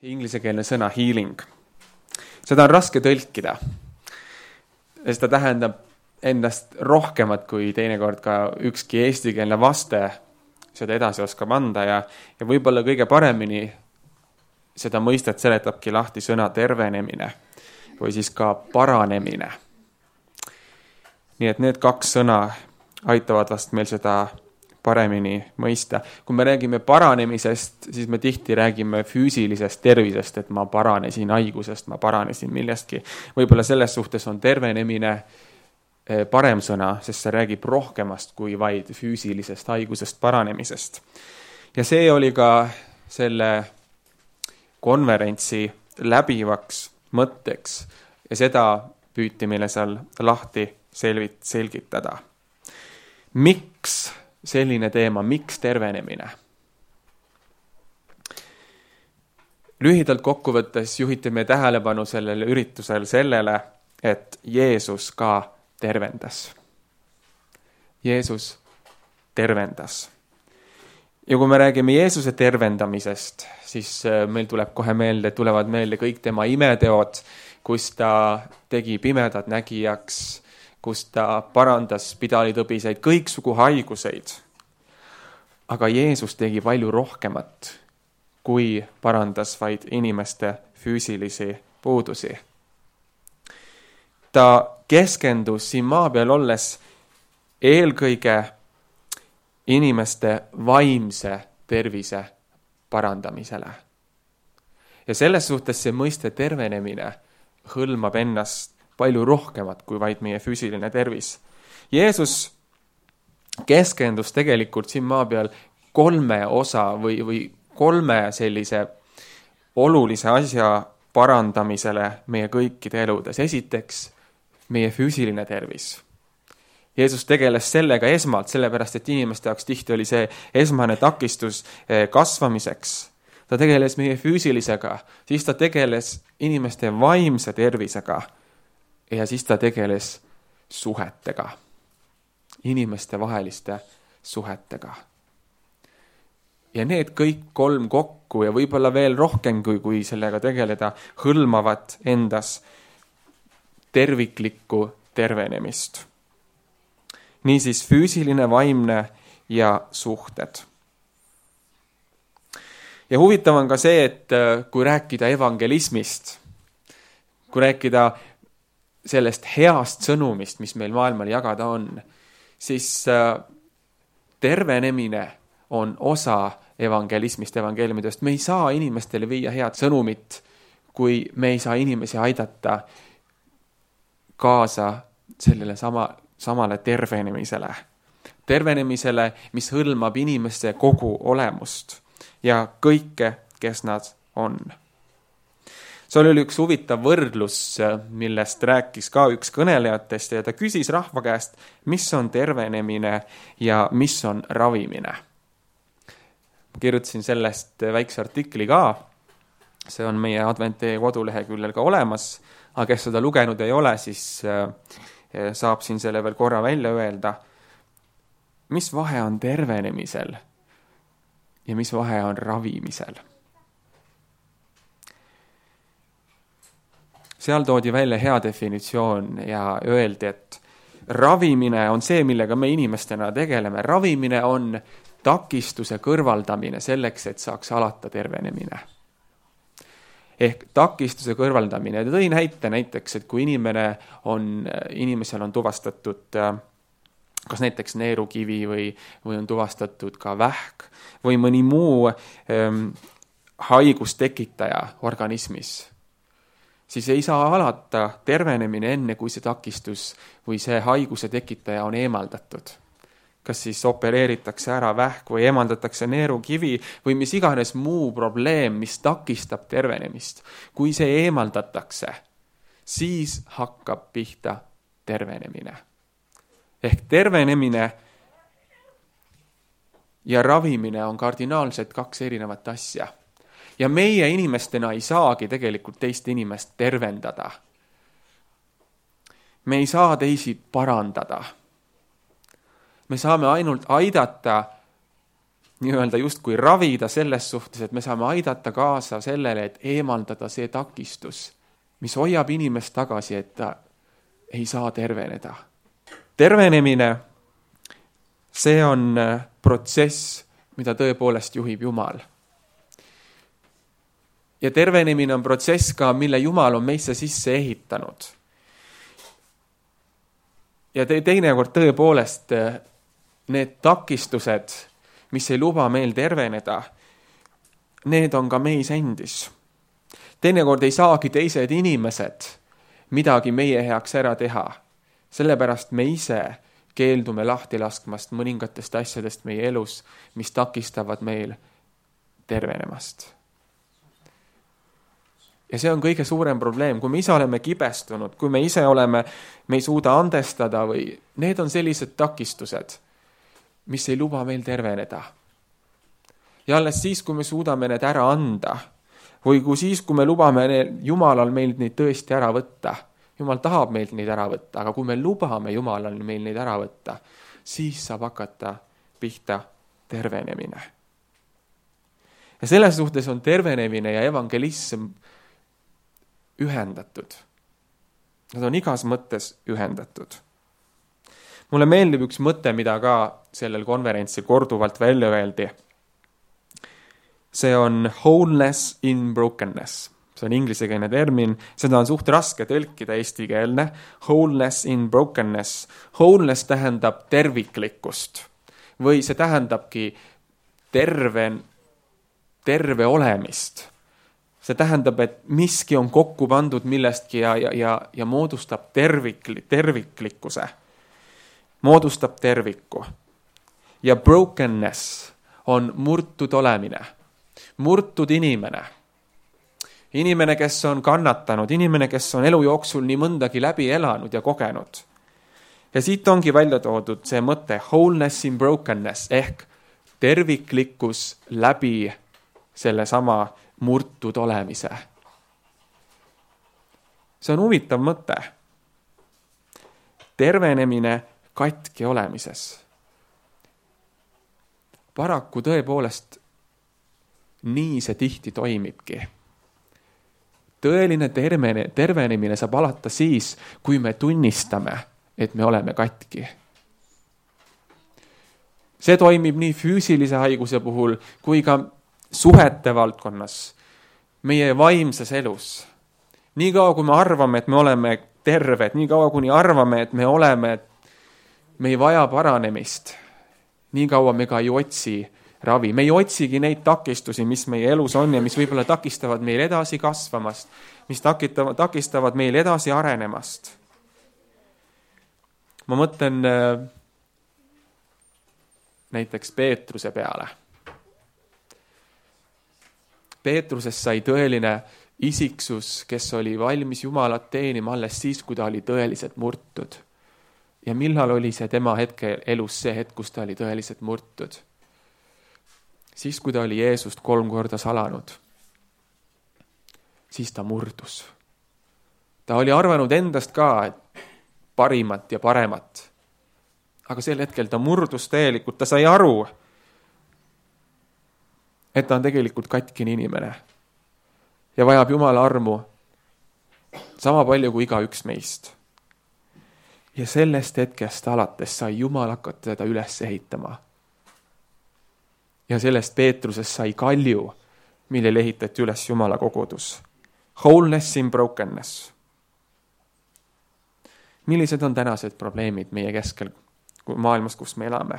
inglisekeelne sõna healing. Seda on raske tõlkida. Seda tähendab endast rohkemat, kui teinekord ka ükski eestikeelne vaste seda edasi oskab anda ja võib-olla kõige paremini seda mõistet seletabki lahti sõna tervenemine või siis ka paranemine. Nii et need kaks sõna aitavad vast meil seda paremini mõista. Kui me räägime paranemisest, siis me tihti räägime füüsilisest tervisest, et ma paranesin haigusest, ma paranesin millestki. Võib-olla selles suhtes on tervenemine parem sõna, sest see räägib rohkemast kui vaid füüsilisest haigusest paranemisest. Ja see oli ka selle konverentsi läbivaks mõtteks ja seda püüti meile seal lahti selgitada. Miks selline teema, miks tervenemine? Lühidalt kokkuvõttes juhiti meie tähelepanu sellel üritusel sellele, et Jeesus ka tervendas. Jeesus tervendas. Ja kui me räägime Jeesuse tervendamisest, siis meil tulevad meelde kõik tema imeteod, kus ta tegi pimedad nägijaks, kus ta parandas pidalitõbiseid, kõiksugu haiguseid. Aga Jeesus tegi palju rohkemat, kui parandas vaid inimeste füüsilisi puudusi. Ta keskendus siin maa peal olles eelkõige inimeste vaimse tervise parandamisele. Ja selles suhtes see mõiste tervenemine hõlmab ennast palju rohkemat kui vaid meie füüsiline tervis. Jeesus keskendus tegelikult siin maa peal 3 osa või 3 sellise olulise asja parandamisele meie kõikide eludes. Esiteks, meie füüsiline tervis. Jeesus tegeles sellega esmalt, sellepärast et inimeste jaoks tihti oli see esmane takistus kasvamiseks. Ta tegeles meie füüsilisega, siis ta tegeles inimeste vaimse tervisega ja siis ta tegeles suhetega, inimeste vaheliste suhetega. Ja need kõik 3 kokku ja võib-olla veel rohkem, kui sellega tegeleda, hõlmavad endas terviklikku tervenemist. Niisiis füüsiline, vaimne ja suhted. Ja huvitav on ka see, et kui rääkida evangelismist, kui rääkida sellest heast sõnumist, mis meil maailmal jagada on, siis tervenemine on osa evangelismist, evangeeliumidest. Me ei saa inimestele viia head sõnumit, kui me ei saa inimesi aidata kaasa sellele samale tervenemisele. Tervenemisele, mis hõlmab inimeste kogu olemust ja kõike, kes nad on. See oli üks huvitav võrdlus, millest rääkis ka üks kõnelejatest ja ta küsis rahva käest, mis on tervenemine ja mis on ravimine. Ma kirjutasin sellest väikse artikli ka, see on meie Advent.ee koduleheküljel ka olemas, aga kes seda lugenud ei ole, siis saab siin selle veel korra välja öelda. Mis vahe on tervenemisel ja mis vahe on ravimisel? Seal toodi välja hea definitsioon ja öeldi, et ravimine on see, millega me inimestena tegeleme. Ravimine on takistuse kõrvaldamine selleks, et saaks alata tervenemine. Ehk takistuse kõrvaldamine. Ta tõi näiteks, et kui inimesel on tuvastatud kas näiteks neerukivi või on tuvastatud ka vähk või mõni muu haigustekitaja organismis, siis ei saa alata tervenemine enne, kui see takistus või see haiguse tekitaja on eemaldatud. Kas siis opereeritakse ära vähk või eemaldatakse neerukivi või mis iganes muu probleem, mis takistab tervenemist. Kui see eemaldatakse, siis hakkab pihta tervenemine. Ehk tervenemine ja ravimine on kardinaalselt 2 erinevat asja. Ja meie inimestena ei saagi tegelikult teist inimest tervendada. Me ei saa teisi parandada. Me saame ainult aidata nii-öelda justkui ravida selles suhtes, et me saame aidata kaasa sellele, et eemaldada see takistus, mis hoiab inimest tagasi, et ta ei saa terveneda. Tervenemine, see on protsess, mida tõepoolest juhib Jumal. Ja tervenemine on protsess ka, mille Jumal on meisse sisse ehitanud. Ja teinekord tõepoolest need takistused, mis ei luba meil terveneda, need on ka meis endis. Teinekord ei saagi teised inimesed midagi meie heaks ära teha. Sellepärast me ise keeldume lahti laskmast mõningatest asjadest meie elus, mis takistavad meil tervenemast. Ja see on kõige suurem probleem, kui me ise oleme kibestunud, kui me ise me ei suuda andestada või need on sellised takistused, mis ei luba meil terveneda. Ja alles siis, kui me suudame need ära anda või kui me lubame Jumalal meilt neid tõesti ära võtta, Jumal tahab meilt neid ära võtta, aga kui me lubame Jumalal meil neid ära võtta, siis saab hakata pihta tervenemine. Ja selles suhtes on tervenemine ja evangelism ühendatud. Nad on igas mõttes ühendatud. Mulle meeldib üks mõte, mida ka sellel konverentsil korduvalt välja öeldi. See on wholeness in brokenness. See on ingliskeelne termin, seda on suht raske tõlkida eestikeelne. Wholeness in brokenness. Wholeness tähendab terviklikkust või see tähendabki terve olemist. See tähendab, et miski on kokku pandud millestki ja moodustab terviklikkuse. Moodustab terviku. Ja brokenness on murtud olemine. Murtud inimene. Inimene, kes on kannatanud, inimene, kes on elu jooksul nii mõndagi läbi elanud ja kogenud. Ja siit ongi välja toodud see mõte wholeness in brokenness ehk terviklikkus läbi selle sama murtud olemise. See on huvitav mõte. Tervenemine katki olemises. Paraku tõepoolest nii see tihti toimibki. Tõeline tervenemine saab alata siis, kui me tunnistame, et me oleme katki. See toimib nii füüsilise haiguse puhul kui ka suhete valdkonnas, meie vaimses elus. Nii kaua, kui me arvame, et me oleme terved, nii kaua, kuni arvame, et me ei vaja paranemist, nii kaua me ka ei otsi ravi. Me ei otsigi neid takistusi, mis meie elus on ja mis võib-olla takistavad meil edasi kasvamast, mis takistavad meil edasi arenemast. Ma mõtlen näiteks Peetruse peale. Peetrusest sai tõeline isiksus, kes oli valmis Jumalat teenima alles siis, kui ta oli tõeliselt murtud. Ja millal oli see tema hetke elus see hetk, kus ta oli tõeliselt murtud? Siis, kui ta oli Jeesust 3 korda salanud, siis ta murdus. Ta oli arvanud endast ka parimat ja paremat. Aga sel hetkel ta murdus täielikult, ta sai aru, et ta on tegelikult katkine inimene ja vajab Jumala armu sama palju kui igaüks meist. Ja sellest hetkest alates sai Jumal hakata teda üles ehitama. Ja sellest Peetrusest sai kalju, millele ehitati üles Jumala kogudus. Wholeness in brokenness. Millised on tänased probleemid meie keskel maailmas, kus me elame?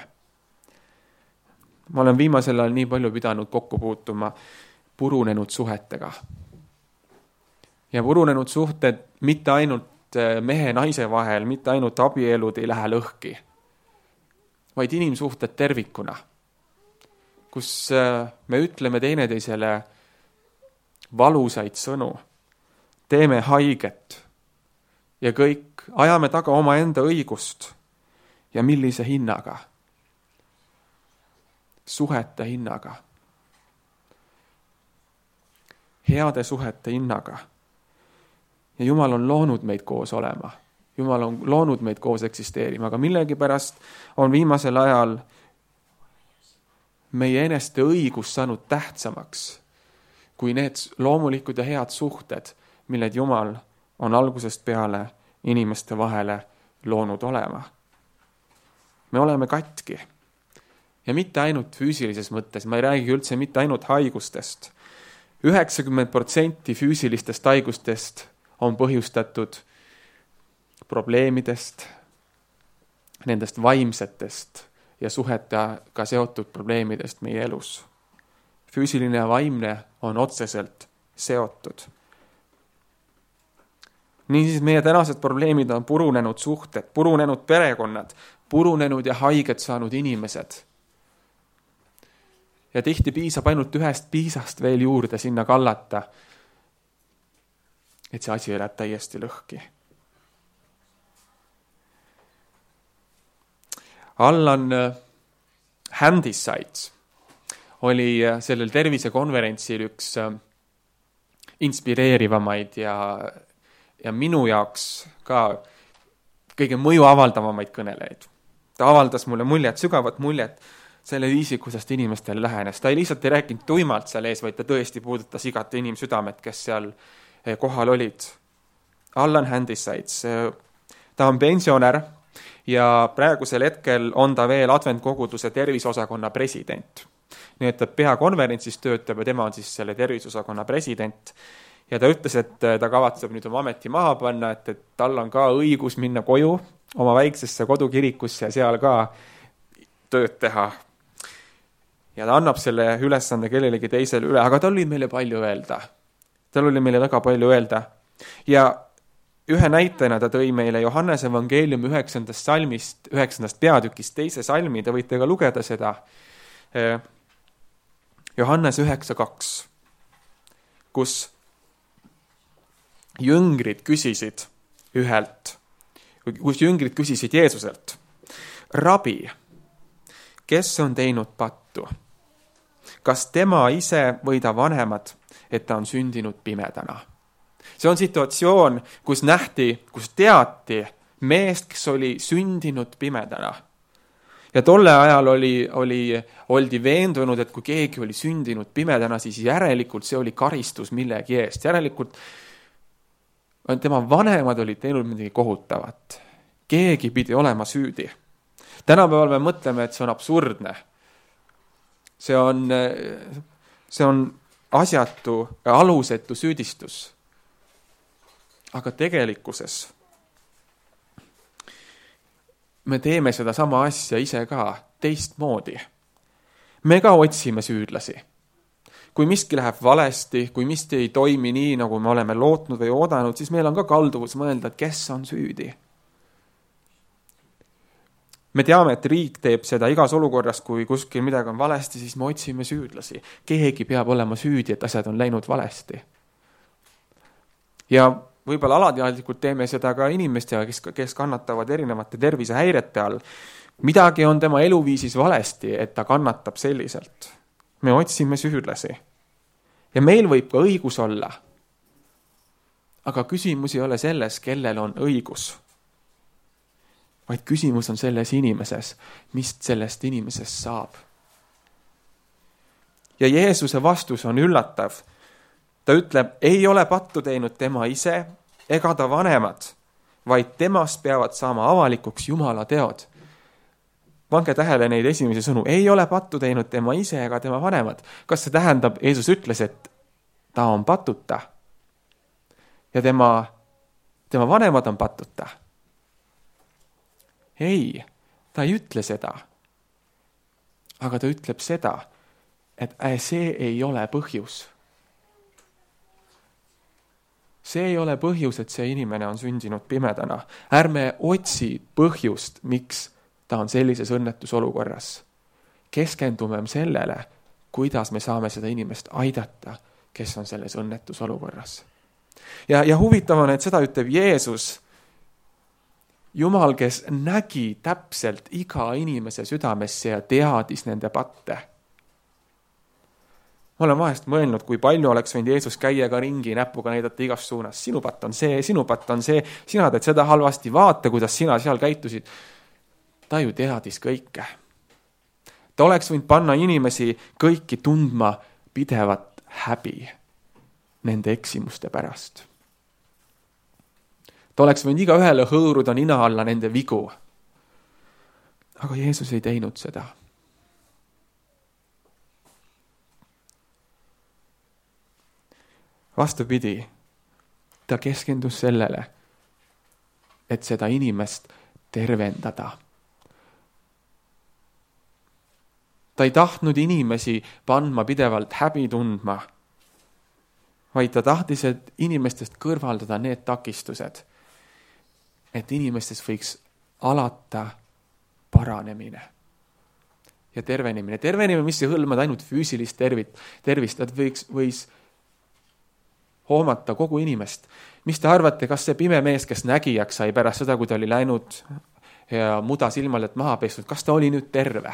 Ma olen viimasel ajal nii palju pidanud kokku puutuma purunenud suhetega. Ja purunenud suhted mitte ainult mehe ja naise vahel, mitte ainult abielud ei lähe lõhki, vaid inimsuhted tervikuna, kus me ütleme teineteisele valusaid sõnu, teeme haiget ja kõik ajame taga omaenda õigust ja millise hinnaga? Suhete hinnaga. Heade suhete hinnaga. Ja Jumal on loonud meid koos olema. Jumal on loonud meid koos eksisteerima, aga millegipärast on viimasel ajal meie eneste õigus saanud tähtsamaks kui need loomulikud ja head suhted, milled Jumal on algusest peale inimeste vahele loonud olema. Me oleme katki. Ja mitte ainult füüsilises mõttes, ma ei räägi üldse mitte ainult haigustest. 90% füüsilistest haigustest on põhjustatud probleemidest, nendest vaimsetest ja suhetega seotud probleemidest meie elus. Füüsiline ja vaimne on otseselt seotud. Niisiis meie tänased probleemid on purunenud suhted, purunenud perekonnad, purunenud ja haiget saanud inimesed. Ja tihti piisab ainult ühest piisast veel juurde sinna kallata, et see asi läheb täiesti lõhki. Allan Handyside oli sellel tervisekonverentsil üks inspireerivamaid ja minu jaoks ka kõige mõju avaldavamaid kõnelejaid. Ta avaldas mulle sügavat muljet selle viisi, kuidas ta inimestele lähenes. Ta ei lihtsalt ei rääkinud tuimalt seal ees, vaid ta tõesti puudutas igat inimsüdamet, kes seal kohal olid. Allan Handyside, ta on pensionär ja praegusel hetkel on ta veel adventkoguduse terviseosakonna president. Nii et ta peakonverentsis töötab ja tema on siis selle terviseosakonna president. Ja ta ütles, et ta kavatseb nüüd oma ameti maha panna, et tal on ka õigus minna koju oma väiksesse kodukirikusse ja seal ka tööd teha. Ja ta annab selle ülesande kellelegi teisele üle, aga tal oli meile palju öelda. Tal oli meile väga palju öelda. Ja ühe näitena ta tõi meile Johannese evangeeliumi 9. salmist, 9. peatükist 2. salmi, te võite ka lugeda seda. Johannes 9.2, kus jüngrid küsisid Jeesuselt, Rabi, kes on teinud pattu? Kas tema ise või ta vanemad, et ta on sündinud pimedana? See on situatsioon, kus teati meest, kes oli sündinud pimedana. Ja tolle ajal oldi veendunud, et kui keegi oli sündinud pimedana, siis järelikult see oli karistus millegi eest. Järelikult tema vanemad olid teinud midagi kohutavat. Keegi pidi olema süüdi. Tänapäeval me mõtleme, et see on absurdne. See on asjatu ja alusetu süüdistus. Aga tegelikkuses me teeme seda sama asja ise ka teistmoodi. Me ka otsime süüdlasi. Kui miski läheb valesti, kui miski ei toimi nii, nagu me oleme lootnud või oodanud, siis meil on ka kalduvus mõelda, et kes on süüdi. Me teame, et riik teeb seda igas olukorras, kui kuskil midagi on valesti, siis me otsime süüdlasi. Keegi peab olema süüdi, et asjad on läinud valesti. Ja võib-olla alateadlikult teeme seda ka inimestega, kes kannatavad erinevate tervisehäirete all. Midagi on tema eluviisis valesti, et ta kannatab selliselt. Me otsime süüdlasi. Ja meil võib ka õigus olla. Aga küsimus ei ole selles, kellel on õigus. Vaid küsimus on selles inimeses, mis sellest inimesest saab. Ja Jeesuse vastus on üllatav. Ta ütleb, ei ole pattu teinud tema ise ega ta vanemad, vaid temast peavad saama avalikuks Jumala teod. Pange tähele neid esimesi sõnu. Ei ole pattu teinud tema ise ega tema vanemad. Kas see tähendab, Jeesus ütles, et ta on patuta ja tema vanemad on patuta? Ei, ta ei ütle seda. Aga ta ütleb seda, et see ei ole põhjus. See ei ole põhjus, et see inimene on sündinud pimedana. Ärme otsi põhjust, miks ta on sellises õnnetusolukorras. Keskendume sellele, kuidas me saame seda inimest aidata, kes on selles õnnetusolukorras. Ja huvitav on, et seda ütleb Jeesus, Jumal, kes nägi täpselt iga inimese südamesse ja teadis nende patte. Ma olen vahest mõelnud, kui palju oleks võinud Jeesus käia ka ringi näpuga näidata igast suunas. Sinu patt on see, sina teed seda halvasti, vaata, kuidas sina seal käitusid. Ta ju teadis kõike. ta oleks võinud panna inimesi kõiki tundma pidevat häbi nende eksimuste pärast. ta oleks võinud igaühele hõõruda nina alla nende vigu. aga Jeesus ei teinud seda. vastupidi, ta keskendus sellele, et seda inimest tervendada. ta ei tahtnud inimesi panna pidevalt häbi tundma, vaid ta tahtis, et inimestest kõrvaldada need takistused, et inimestes võiks alata paranemine ja tervenemine. Tervenemine, mis ei hõlmanud ainult füüsilist tervist, et võis hoomata kogu inimest. Mis te arvate, kas see pime mees, kes nägijaks sai pärast seda, kui ta oli läinud ja muda silmalt maha pesnud, kas ta oli nüüd terve?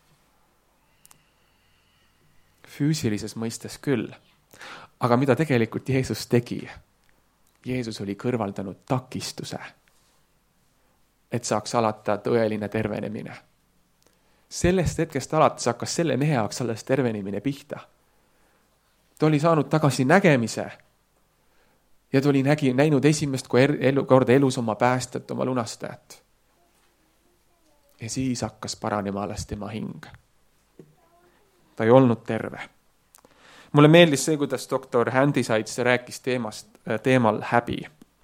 Füüsilises mõistes küll. Aga mida tegelikult Jeesus tegi? Jeesus oli kõrvaldanud takistuse, et saaks alata tõeline tervenemine. Sellest hetkest alates hakkas selle mehe jaoks alles tervenemine pihta. Ta oli saanud tagasi nägemise ja ta oli näinud esimest korda elus oma päästet, oma lunastajat. Ja siis hakkas paranema alles tema hing. Ta ei olnud terve. Mulle meeldis see, kuidas doktor Handysides rääkis teemal häbi.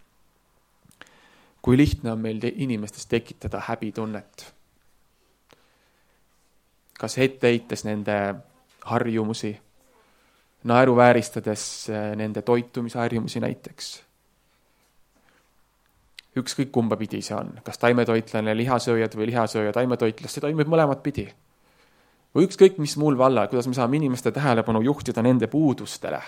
Kui lihtne on meil inimestes tekitada häbitunnet. Kas etteheites nende harjumusi, naeruvääristades nende toitumisharjumusi näiteks. Ükskõik kumba pidi see on, kas taimetoitlane lihasööjad või lihasööja taimetoitlas, see toimub mõlemat pidi. Või ükskõik mis muul valla, kuidas me saame inimeste tähelepanu juhtida nende puudustele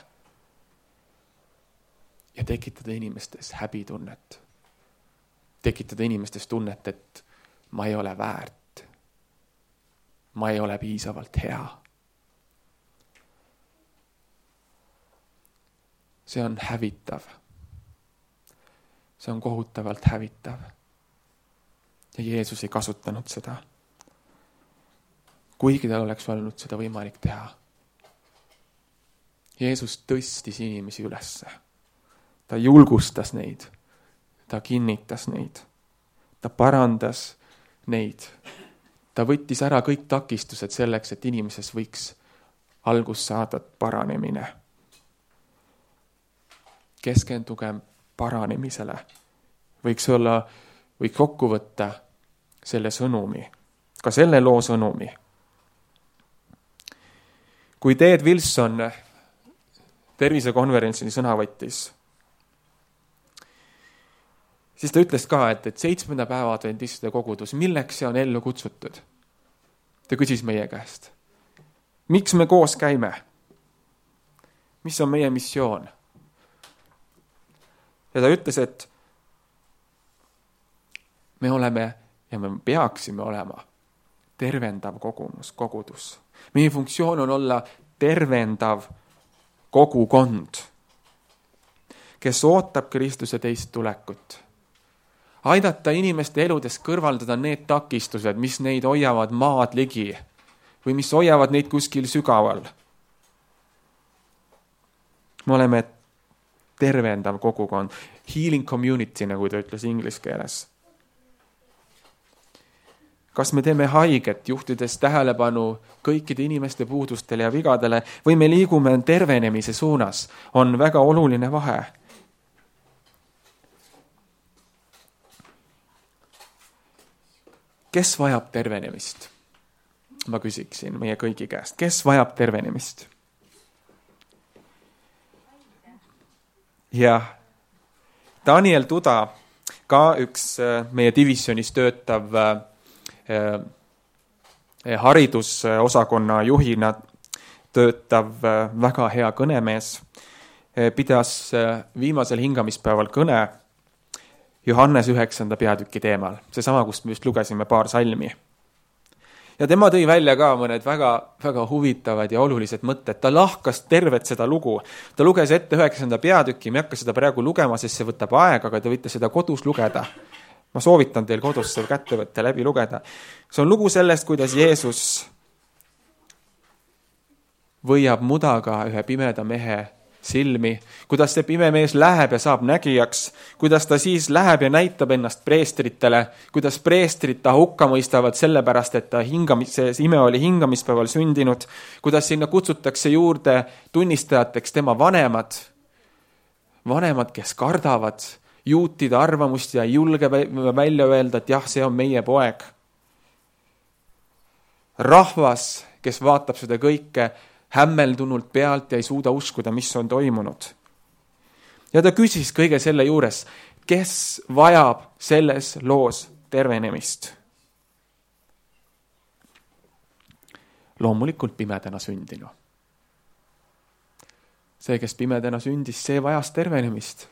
ja tekitada inimestes häbitunnet. Tekitada inimestes tunnet, et ma ei ole väärt. Ma ei ole piisavalt hea. See on hävitav. See on kohutavalt hävitav. Ja Jeesus ei kasutanud seda. Kuigi tal oleks olnud seda võimalik teha. Jeesus tõstis inimesi ülesse. Ta julgustas neid. Ta kinnitas neid. Ta parandas neid. Ta võttis ära kõik takistused selleks, et inimeses võiks algust saada paranemine. Keskendugem paranemisele. Võiks kokku võtta selle sõnumi, ka selle loo sõnumi. Kui Ted Wilson tervisekonverentsil sõna võttis, siis ta ütles ka, et 7. päeva adventistide kogudus, milleks see on ellu kutsutud? Ta küsis meie käest. Miks me koos käime? Mis on meie missioon? Ja ta ütles, et me oleme ja me peaksime olema tervendav kogudus. Meie funktsioon on olla tervendav kogukond, kes ootab Kristuse teist tulekut. Aidata inimeste eludes kõrvaldada need takistused, mis neid hoiavad maad ligi või mis hoiavad neid kuskil sügaval. Me oleme tervendav kogukond, healing community, nagu ta ütles inglise keeles. Kas me teeme haiget, juhtides tähelepanu kõikide inimeste puudustele ja vigadele, või me liigume tervenemise suunas, on väga oluline vahe. Kes vajab tervenemist? Ma küsiksin meie kõigi käest. Kes vajab tervenemist? Ja Daniel Tuda, ka üks meie divisionis töötav haridusosakonna juhina töötav väga hea kõnemees, pidas viimasel hingamispäeval kõne Johannes 9. peatüki teemal. Seesama, kust me just lugesime paar salmi. Ja tema tõi välja ka mõned väga, väga huvitavad ja olulised mõtted. Ta lahkas tervet seda lugu. Ta luges ette 9. peatüki, me ei hakka seda praegu lugema, sest see võtab aega, aga te võite seda kodus lugeda. Ma soovitan teil kodus seda kätte võtta, läbi lugeda. See on lugu sellest, kuidas Jeesus võiab mudaga ühe pimeda mehe silmi, kuidas see pime mees läheb ja saab nägijaks, kuidas ta siis läheb ja näitab ennast preestritele, kuidas preestrid ta hukka mõistavad sellepärast, et see ime oli hingamispäeval sündinud, kuidas sinna kutsutakse juurde tunnistajateks tema vanemad, kes kardavad juutide arvamust ja ei julge välja öelda, et jah, see on meie poeg. Rahvas, kes vaatab seda kõike hämmeldunult pealt ja ei suuda uskuda, mis on toimunud. Ja ta küsis kõige selle juures, kes vajab selles loos tervenemist? Loomulikult pimedana sündinu. See, kes pimedana sündis, see vajas tervenemist.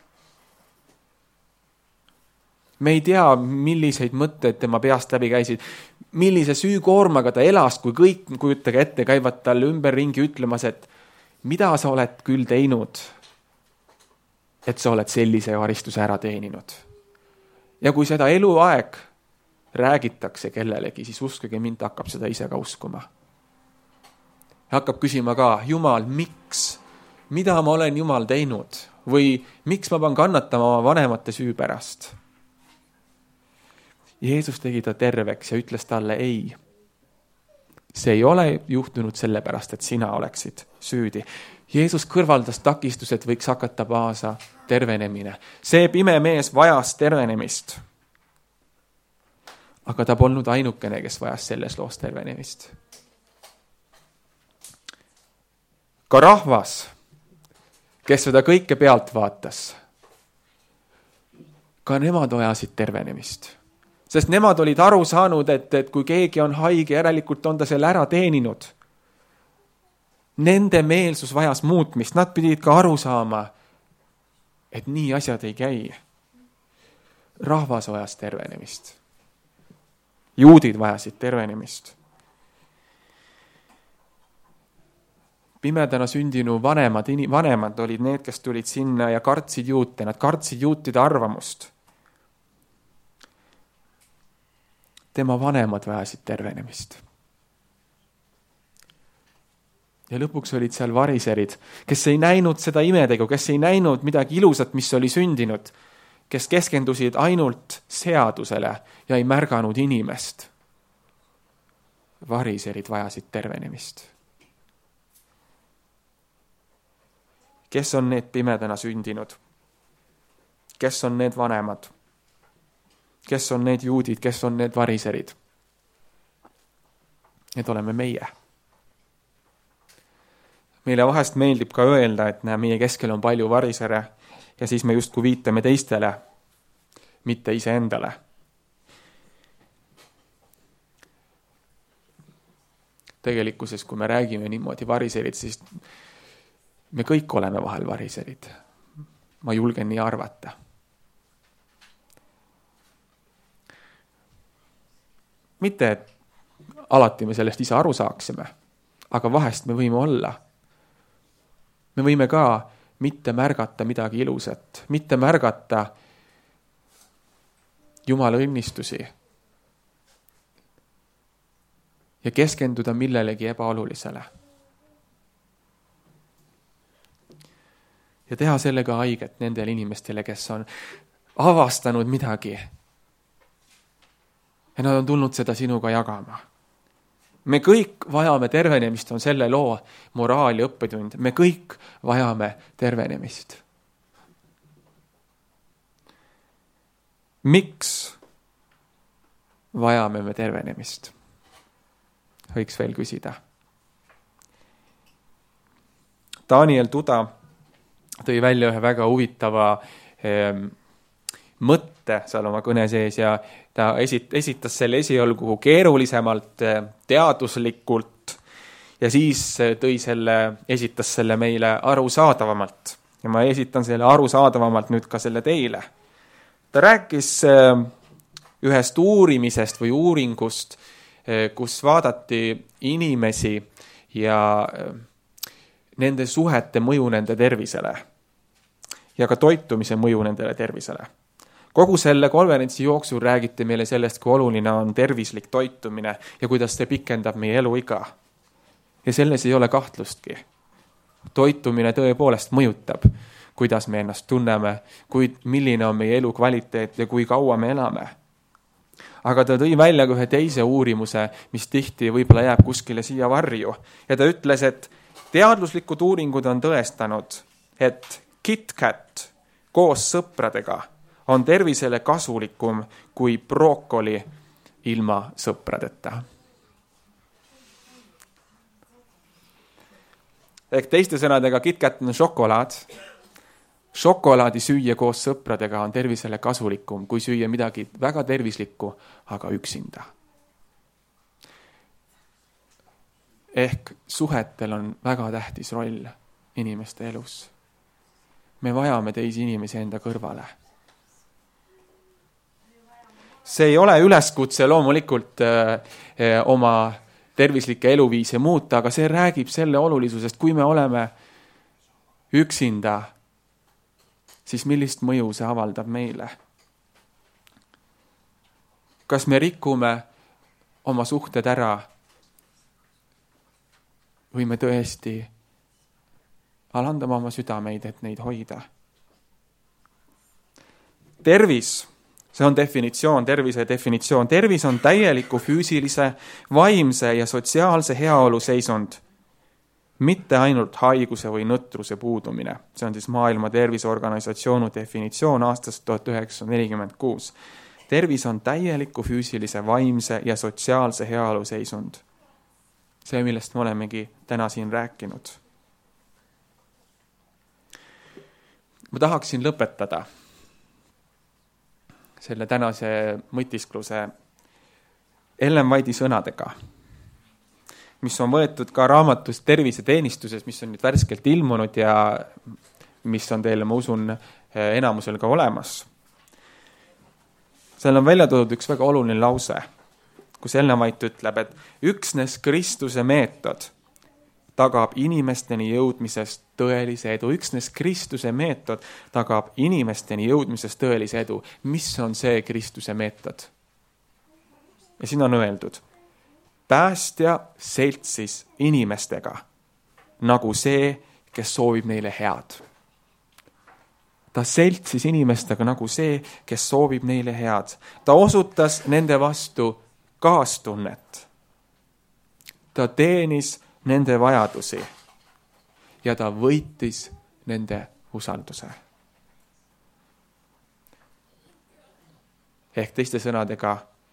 Me ei tea, milliseid mõtteid tema peast läbi käisid, millise süükoormaga ta elas, kui kõik, kujutage ette, käivad talle ümberringi ütlemas, et mida sa oled küll teinud, et sa oled sellise karistuse ära teeninud. Ja kui seda eluaeg räägitakse kellelegi, siis uskuge mind, hakkab seda ise ka uskuma. Hakkab küsima ka, Jumal, miks? Mida ma olen Jumal teinud? Või miks ma pean kannatama oma vanemate süü pärast? Jeesus tegi ta terveks ja ütles talle ei. See ei ole juhtunud sellepärast, et sina oleksid süüdi. Jeesus kõrvaldas takistused, võiks hakata kaasa tervenemine. See pime mees vajas tervenemist. Aga ta polnud ainukene, kes vajas selles loos tervenemist. Ka rahvas, kes seda kõike pealt vaatas, ka nemad vajasid tervenemist. Sest nemad olid aru saanud, et kui keegi on haige, järelikult on ta selle ära teeninud. Nende meelsus vajas muutmist. Nad pidid ka aru saama, et nii asjad ei käi. Rahvas vajas tervenemist. Juudid vajasid tervenemist. Pimedana sündinu vanemad olid need, kes tulid sinna ja kartsid juute. Nad kartsid juutide arvamust. Tema vanemad vajasid tervenemist. Ja lõpuks olid seal variserid, kes ei näinud seda imetegu, kes ei näinud midagi ilusat, mis oli sündinud, kes keskendusid ainult seadusele ja ei märganud inimest. Variserid vajasid tervenemist. Kes on need pimedana sündinud? Kes on need vanemad? Kes on need juudid, kes on need variserid? Need oleme meie. Meile vahest meeldib ka öelda, et meie keskel on palju varisere ja siis me justkui viitame teistele, mitte iseendale. Tegelikkuses, kui me räägime niimoodi variserid, siis me kõik oleme vahel variserid. Ma julgen nii arvata. Mitte, et alati me sellest ise aru saaksime, aga vahest me võime olla. Me võime ka mitte märgata midagi ilusat, mitte märgata Jumala õnnistusi ja keskenduda millelegi ebaolulisele. Ja teha sellega haiget nendele inimestele, kes on avastanud midagi. Ja nad on tulnud seda sinuga jagama. Me kõik vajame tervenemist, on selle loo moraal ja õppetund. Me kõik vajame tervenemist. Miks vajame me tervenemist? Võiks veel küsida. Daniel Tuda tõi välja ühe väga huvitava mõtte seal oma kõne sees ja ta esitas selle esialgu keerulisemalt, teaduslikult ja siis esitas selle meile arusaadavamalt. Ja ma esitan selle arusaadavamalt nüüd ka selle teile. Ta rääkis ühest uurimisest või uuringust, kus vaadati inimesi ja nende suhete mõju nende tervisele ja ka toitumise mõju nendele tervisele. Kogu selle konverentsi jooksul räägiti meile sellest, kui oluline on tervislik toitumine ja kuidas see pikendab meie eluiga. Ja selles ei ole kahtlustki. Toitumine tõepoolest mõjutab, kuidas me ennast tunneme, milline on meie elu kvaliteet ja kui kaua me elame. Aga ta tõi välja ka ühe teise uurimuse, mis tihti võib-olla jääb kuskile siia varju. Ja ta ütles, et teaduslikud uuringud on tõestanud, et KitKat koos sõpradega on tervisele kasulikum kui brookoli ilma sõpradeta. Ehk teiste sõnadega, KitKat on šokolaad. Šokolaadi süüa koos sõpradega on tervisele kasulikum, kui süüa midagi väga tervislikku, aga üksinda. Ehk suhetel on väga tähtis roll inimeste elus. Me vajame teisi inimesi enda kõrvale. See ei ole üleskutse loomulikult oma tervislikke eluviise muuta, aga see räägib selle olulisusest, kui me oleme üksinda, siis millist mõju see avaldab meile? Kas me rikume oma suhted ära või me tõesti alandame oma südameid, et neid hoida? Tervis. See on definitsioon, tervise definitsioon. Tervis on täieliku füüsilise, vaimse ja sotsiaalse heaolu seisund, mitte ainult haiguse või nõtruse puudumine. See on siis Maailma Terviseorganisatsiooni definitsioon aastast 1946. Tervis on täieliku füüsilise, vaimse ja sotsiaalse heaolu seisund. See, millest me olemegi täna siin rääkinud. Ma tahaksin lõpetada selle tänase mõtiskluse Ellen White'i sõnadega, mis on võetud ka raamatust Terviseteenistuses, mis on nüüd värskelt ilmunud ja mis on teile, ma usun, enamusel ka olemas. Seal on välja toodud üks väga oluline lause, kus Ellen White ütleb, et üksnes Kristuse meetod tagab inimesteni jõudmisest tõelise edu. Üksnes Kristuse meetod tagab inimesteni jõudmisest tõelise edu. Mis on see Kristuse meetod? Ja siin on öeldud, päästja seltsis inimestega nagu see, kes soovib neile head. Ta seltsis inimestega nagu see, kes soovib neile head. Ta osutas nende vastu kaastunnet. Ta teenis nende vajadusi ja ta võitis nende usalduse. Ehk teiste sõnadega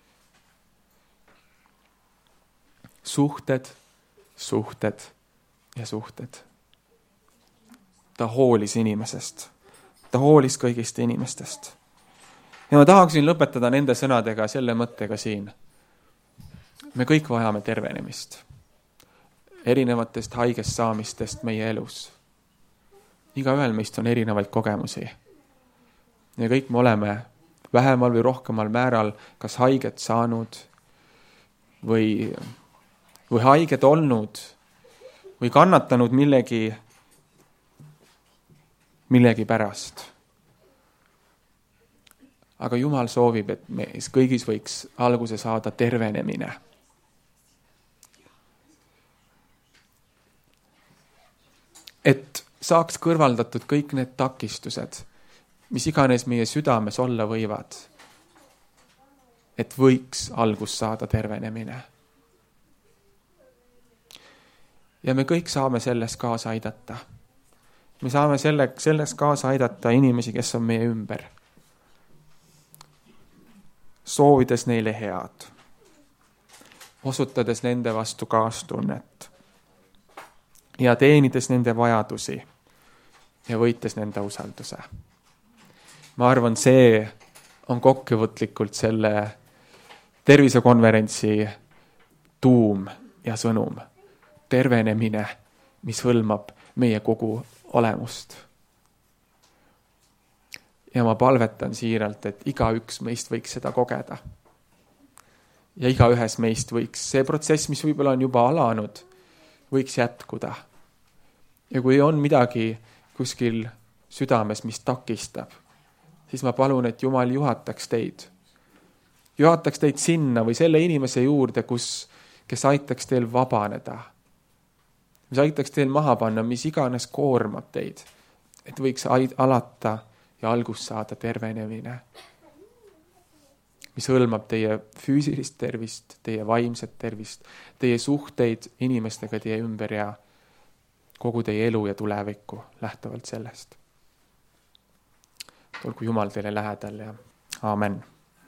suhted, suhted ja suhted. Ta hoolis inimesest. Ta hoolis kõigist inimestest. Ja ma tahaksin lõpetada nende sõnadega selle mõttega siin. Me kõik vajame tervenemist. Erinevatest haigest saamistest meie elus. Igaühel meist on erinevaid kogemusi. Ja kõik me oleme vähemal või rohkemal määral kas haiget saanud või haiged olnud või kannatanud millegi pärast. Aga Jumal soovib, et meis kõigis võiks alguse saada tervenemine. Et saaks kõrvaldatud kõik need takistused, mis iganes meie südames olla võivad, et võiks algus saada tervenemine. Ja me kõik saame selles kaasa aidata. Me saame selles kaasa aidata inimesi, kes on meie ümber. Soovides neile head. Osutades nende vastu kaastunnet. Ja teenides nende vajadusi ja võites nende usalduse. Ma arvan, see on kokkuvõtlikult selle tervisekonverentsi tuum ja sõnum. Tervenemine, mis hõlmab meie kogu olemust. Ja ma palvetan siiralt, et igaüks meist võiks seda kogeda. Ja igaühes meist võiks see protsess, mis võib-olla on juba alanud, võiks jätkuda. Ja kui on midagi kuskil südames, mis takistab, siis ma palun, et Jumal juhataks teid. Juhataks teid sinna või selle inimese juurde, kes aitaks teil vabaneda mis aitaks teil maha panna, mis iganes koormab teid, et võiks alata ja algust saada tervenemine, mis hõlmab teie füüsilist tervist, teie vaimset tervist, teie suhteid inimestega teie ümber ja kogu teie elu ja tulevikku lähtuvalt sellest. Olgu Jumal teile lähedal ja aamen.